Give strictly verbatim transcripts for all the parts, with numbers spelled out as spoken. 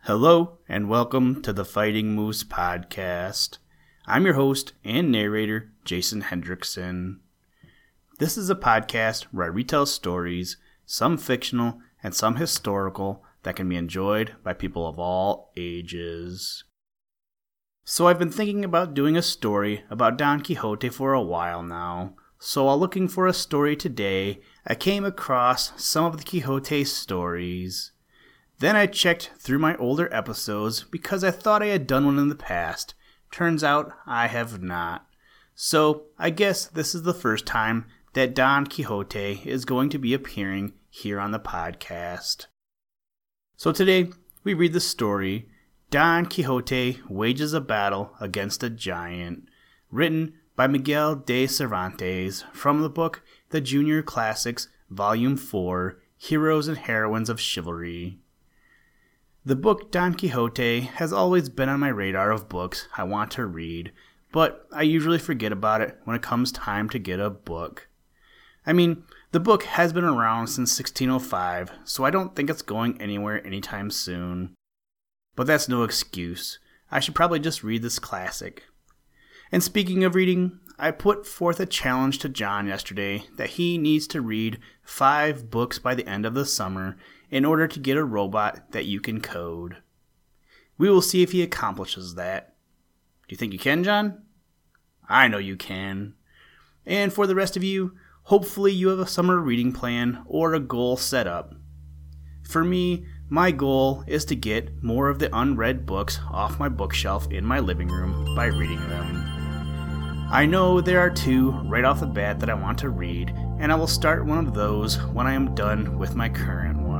Hello, and welcome to the Fighting Moose Podcast. I'm your host and narrator, Jason Hendrickson. This is a podcast where I retell stories, some fictional and some historical, that can be enjoyed by people of all ages. So I've been thinking about doing a story about Don Quixote for a while now. So while looking for a story today, I came across some of the Quixote stories. Then I checked through my older episodes because I thought I had done one in the past. Turns out I have not. So I guess this is the first time that Don Quixote is going to be appearing here on the podcast. So today we read the story, Don Quixote Wages a Battle Against a Giant, written by Miguel de Cervantes from the book The Junior Classics, Volume four, Heroes and Heroines of Chivalry. The book Don Quixote has always been on my radar of books I want to read, but I usually forget about it when it comes time to get a book. I mean, the book has been around since sixteen oh five, so I don't think it's going anywhere anytime soon. But that's no excuse. I should probably just read this classic. And speaking of reading, I put forth a challenge to John yesterday that he needs to read five books by the end of the summer in order to get a robot that you can code. We will see if he accomplishes that. Do you think you can, John? I know you can. And for the rest of you, hopefully you have a summer reading plan or a goal set up. For me, my goal is to get more of the unread books off my bookshelf in my living room by reading them. I know there are two right off the bat that I want to read, and I will start one of those when I am done with my current one.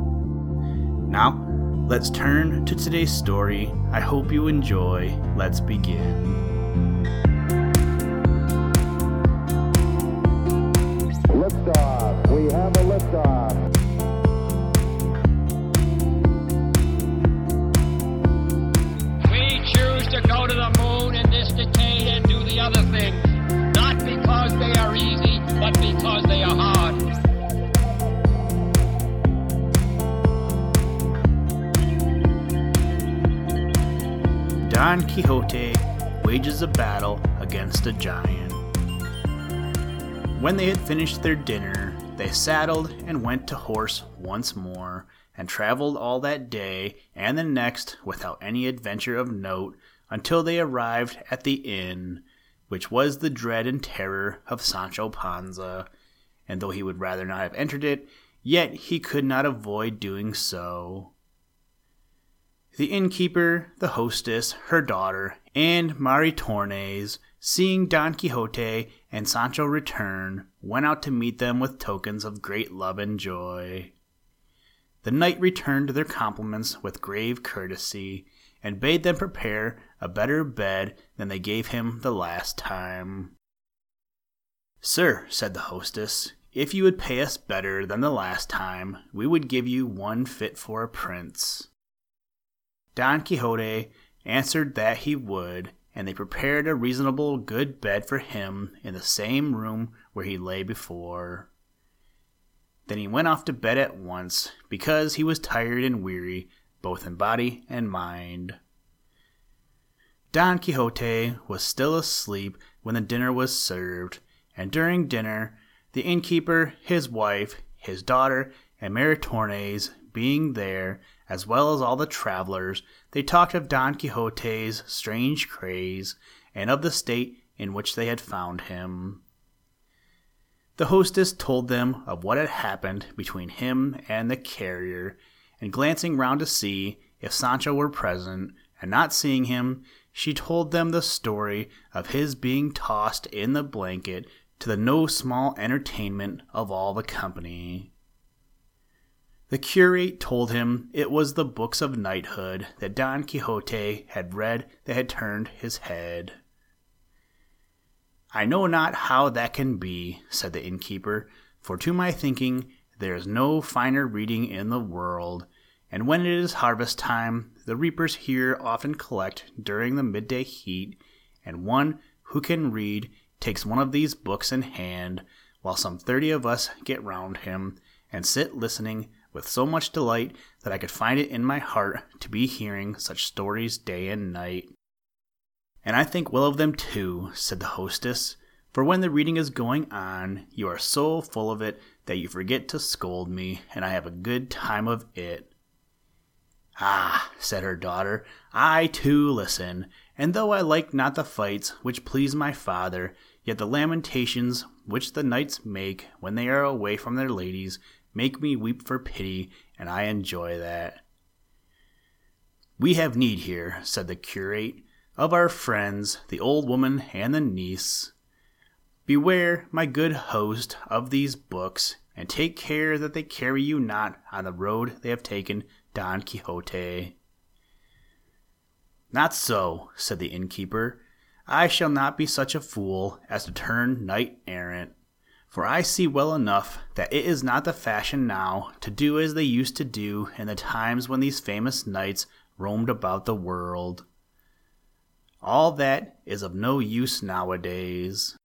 Now, let's turn to today's story. I hope you enjoy. Let's begin. Liftoff. We have a liftoff. We choose to go to the moon in this decade and do the other things, not because they are easy, but because they are hard. Don Quixote wages a battle against a giant. When they had finished their dinner, they saddled and went to horse once more, and traveled all that day and the next without any adventure of note until they arrived at the inn, which was the dread and terror of Sancho Panza, and though he would rather not have entered it, yet he could not avoid doing so. The innkeeper, the hostess, her daughter, and Maritornes, seeing Don Quixote and Sancho return, went out to meet them with tokens of great love and joy. The knight returned their compliments with grave courtesy, and bade them prepare a better bed than they gave him the last time. "Sir," said the hostess, "if you would pay us better than the last time, we would give you one fit for a prince." Don Quixote answered that he would, and they prepared a reasonable good bed for him in the same room where he lay before. Then he went off to bed at once, because he was tired and weary, both in body and mind. Don Quixote was still asleep when the dinner was served, and during dinner, the innkeeper, his wife, his daughter, and Maritornes being there, as well as all the travelers, they talked of Don Quixote's strange craze, and of the state in which they had found him. The hostess told them of what had happened between him and the carrier, and glancing round to see if Sancho were present, and not seeing him, she told them the story of his being tossed in the blanket, to the no small entertainment of all the company. The curate told him it was the books of knighthood that Don Quixote had read that had turned his head. "I know not how that can be," said the innkeeper, "for to my thinking there is no finer reading in the world, and when it is harvest time, the reapers here often collect during the midday heat, and one who can read takes one of these books in hand, while some thirty of us get round him, and sit listening with so much delight that I could find it in my heart to be hearing such stories day and night. And I think well of them too, said the hostess, for when the reading is going on, you are so full of it that you forget to scold me, and I have a good time of it. Ah, said her daughter, I too listen, and though I like not the fights which please my father, yet the lamentations which the knights make when they are away from their ladies make me weep for pity, and I enjoy that. We have need here, said the curate, of our friends, the old woman and the niece. Beware, my good host, of these books, and take care that they carry you not on the road they have taken Don Quixote. Not so, said the innkeeper. I shall not be such a fool as to turn knight-errant, for I see well enough that it is not the fashion now to do as they used to do in the times when these famous knights roamed about the world. All that is of no use nowadays.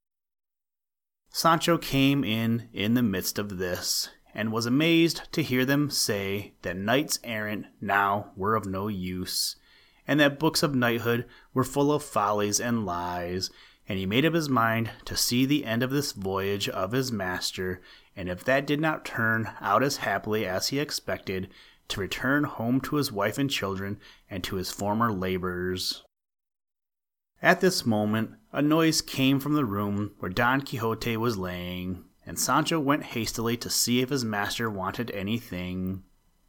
Sancho came in in the midst of this, and was amazed to hear them say that knights errant now were of no use, and that books of knighthood were full of follies and lies, and he made up his mind to see the end of this voyage of his master, and if that did not turn out as happily as he expected, to return home to his wife and children and to his former labors. At this moment, a noise came from the room where Don Quixote was laying, and Sancho went hastily to see if his master wanted anything.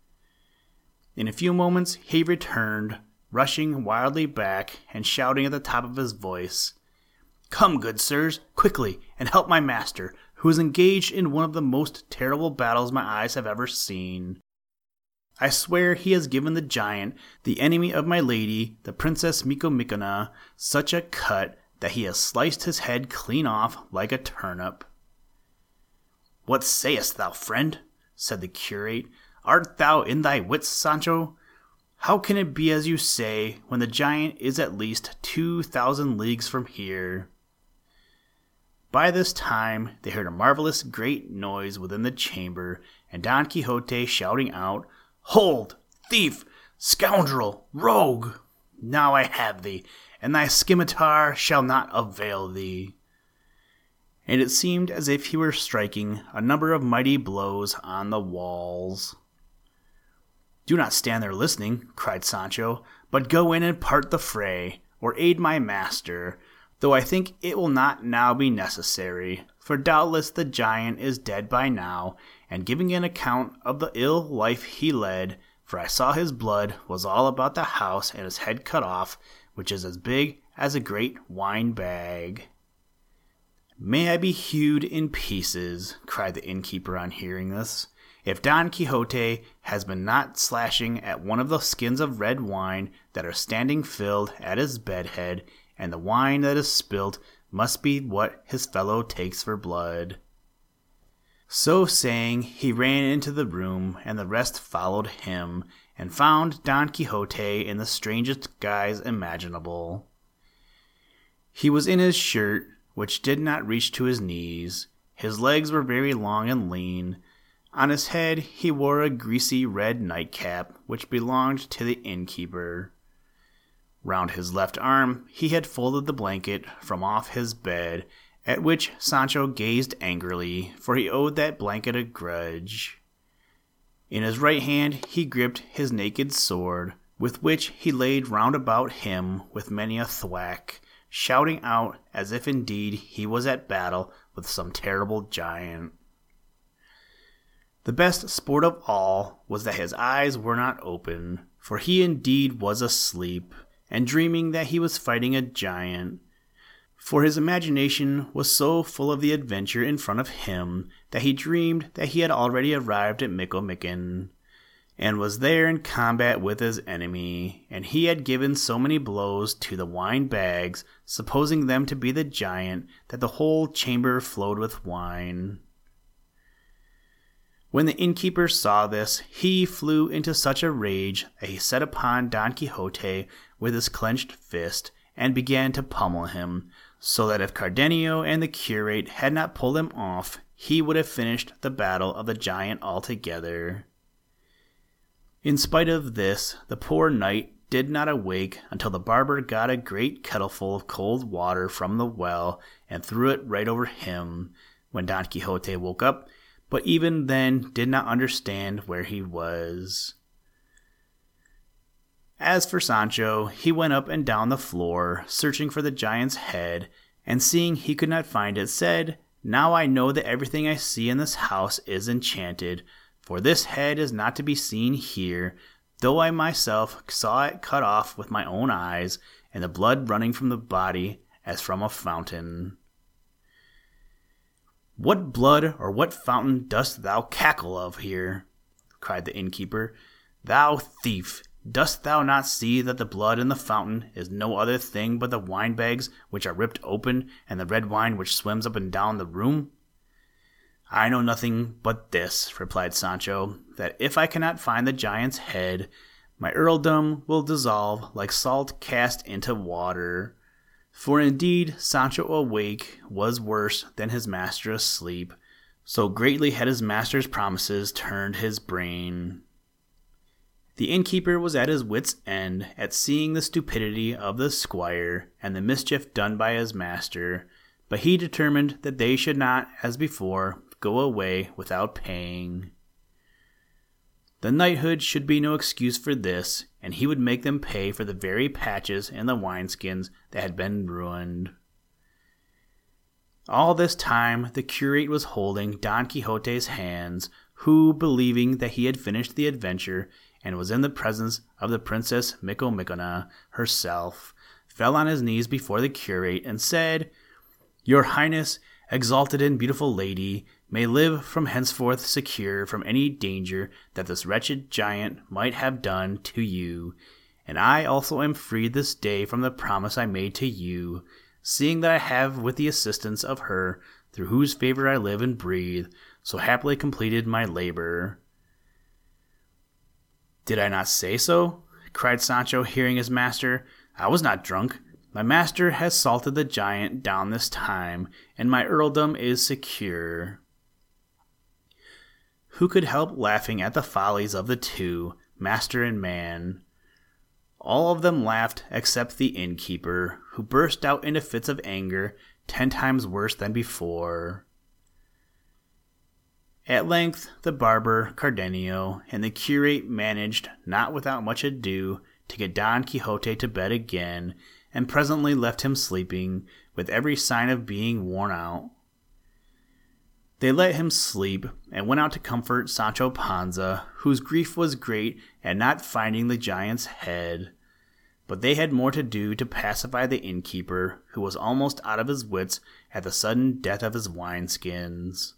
In a few moments he returned, rushing wildly back and shouting at the top of his voice, "Come, good sirs, quickly, and help my master, who is engaged in one of the most terrible battles my eyes have ever seen. I swear he has given the giant, the enemy of my lady, the Princess Micomicona, such a cut that he has sliced his head clean off like a turnip." "What sayest thou, friend?" said the curate. "Art thou in thy wits, Sancho? How can it be as you say, when the giant is at least two thousand leagues from here?" By this time they heard a marvelous great noise within the chamber, and Don Quixote shouting out, "Hold, thief, scoundrel, rogue! Now I have thee, and thy scimitar shall not avail thee." And it seemed as if he were striking a number of mighty blows on the walls. "Do not stand there listening," cried Sancho, "but go in and part the fray, or aid my master, though I think it will not now be necessary, for doubtless the giant is dead by now, and giving an account of the ill life he led, for I saw his blood was all about the house and his head cut off, which is as big as a great wine bag." "May I be hewed in pieces," cried the innkeeper on hearing this, "if Don Quixote has been not slashing at one of the skins of red wine that are standing filled at his bedhead, and the wine that is spilt must be what his fellow takes for blood." So saying, he ran into the room, and the rest followed him, and found Don Quixote in the strangest guise imaginable. He was in his shirt, which did not reach to his knees. His legs were very long and lean. On his head he wore a greasy red nightcap, which belonged to the innkeeper. Round his left arm he had folded the blanket from off his bed, at which Sancho gazed angrily, for he owed that blanket a grudge. In his right hand he gripped his naked sword, with which he laid round about him with many a thwack, shouting out as if indeed he was at battle with some terrible giant. The best sport of all was that his eyes were not open, for he indeed was asleep, and dreaming that he was fighting a giant. For his imagination was so full of the adventure in front of him that he dreamed that he had already arrived at Micomicon, and was there in combat with his enemy, and he had given so many blows to the wine bags, supposing them to be the giant, that the whole chamber flowed with wine. When the innkeeper saw this, he flew into such a rage that he set upon Don Quixote with his clenched fist, and began to pummel him, so that if Cardenio and the curate had not pulled him off, he would have finished the battle of the giant altogether. In spite of this, the poor knight did not awake until the barber got a great kettleful of cold water from the well and threw it right over him, when Don Quixote woke up, but even then did not understand where he was. As for Sancho, he went up and down the floor, searching for the giant's head, and seeing he could not find it, said, "Now I know that everything I see in this house is enchanted, for this head is not to be seen here, though I myself saw it cut off with my own eyes, and the blood running from the body as from a fountain." "What blood or what fountain dost thou cackle of here?" cried the innkeeper. "Thou thief! Dost thou not see that the blood in the fountain is no other thing but the wine bags which are ripped open, and the red wine which swims up and down the room?" "I know nothing but this," replied Sancho, "that if I cannot find the giant's head, my earldom will dissolve like salt cast into water." For indeed Sancho awake was worse than his master asleep, so greatly had his master's promises turned his brain. The innkeeper was at his wits' end at seeing the stupidity of the squire and the mischief done by his master, but he determined that they should not, as before, go away without paying. The knighthood should be no excuse for this, and he would make them pay for the very patches in the wineskins that had been ruined. All this time the curate was holding Don Quixote's hands, who, believing that he had finished the adventure, and was in the presence of the Princess Micomicona herself, fell on his knees before the curate and said, "Your Highness, exalted and beautiful lady, may live from henceforth secure from any danger that this wretched giant might have done to you, and I also am freed this day from the promise I made to you, seeing that I have, with the assistance of her through whose favor I live and breathe, so happily completed my labor." "Did I not say so?" cried Sancho, hearing his master. "I was not drunk. My master has salted the giant down this time, and my earldom is secure." Who could help laughing at the follies of the two, master and man? All of them laughed except the innkeeper, who burst out into fits of anger ten times worse than before. At length the barber, Cardenio, and the curate managed, not without much ado, to get Don Quixote to bed again, and presently left him sleeping, with every sign of being worn out. They let him sleep, and went out to comfort Sancho Panza, whose grief was great at not finding the giant's head. But they had more to do to pacify the innkeeper, who was almost out of his wits at the sudden death of his wineskins.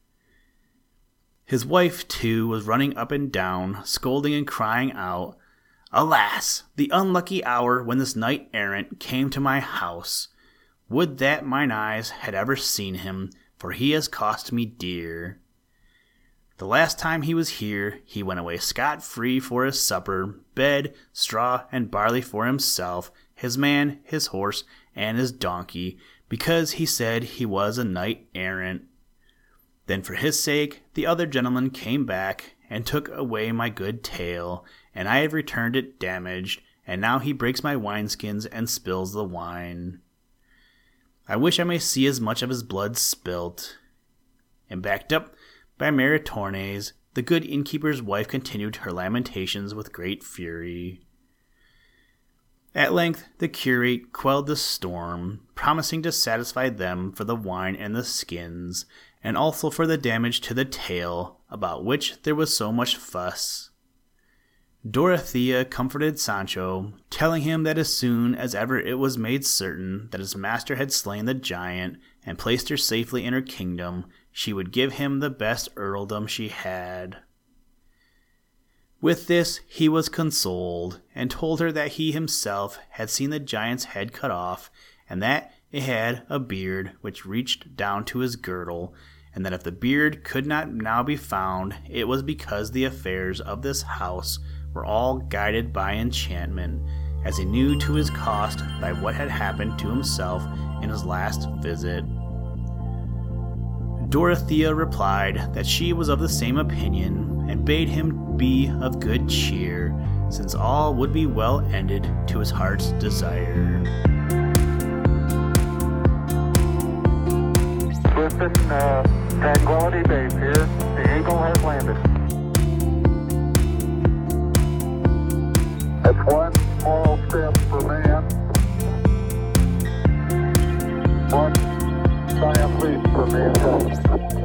His wife, too, was running up and down, scolding and crying out, "Alas, the unlucky hour when this knight-errant came to my house! Would that mine eyes had ever seen him, for he has cost me dear. The last time he was here, he went away scot-free for his supper, bed, straw, and barley for himself, his man, his horse, and his donkey, because he said he was a knight-errant. Then for his sake the other gentleman came back and took away my good tale, and I have returned it damaged, and now he breaks my wineskins and spills the wine. I wish I may see as much of his blood spilt." And backed up by Maritornes, the good innkeeper's wife continued her lamentations with great fury. At length the curate quelled the storm, promising to satisfy them for the wine and the skins, and also for the damage to the tail, about which there was so much fuss. Dorothea comforted Sancho, telling him that as soon as ever it was made certain that his master had slain the giant and placed her safely in her kingdom, she would give him the best earldom she had. With this he was consoled, and told her that he himself had seen the giant's head cut off, and that it had a beard which reached down to his girdle, and that if the beard could not now be found, it was because the affairs of this house were all guided by enchantment, as he knew to his cost by what had happened to himself in his last visit. Dorothea replied that she was of the same opinion, and bade him be of good cheer, since all would be well ended to his heart's desire. Listen, uh, Tranquility Base here. The Eagle has landed. That's one small step for man, one giant leap for mankind.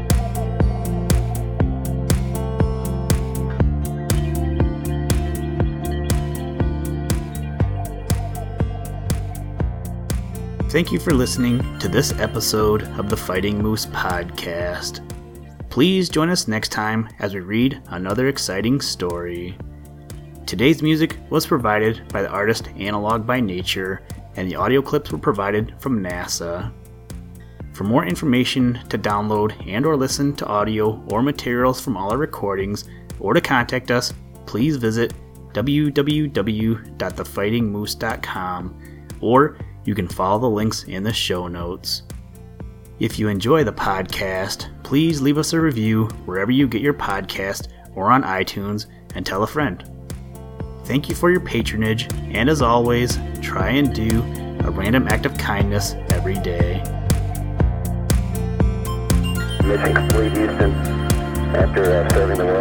Thank you for listening to this episode of the Fighting Moose Podcast. Please join us next time as we read another exciting story. Today's music was provided by the artist Analog by Nature, and the audio clips were provided from NASA. For more information to download and or listen to audio or materials from all our recordings, or to contact us, please visit w w w dot the fighting moose dot com, or you can follow the links in the show notes. If you enjoy the podcast, please leave us a review wherever you get your podcast or on iTunes, and tell a friend. Thank you for your patronage, and as always, try and do a random act of kindness every day. Mission complete, Houston. After uh, serving the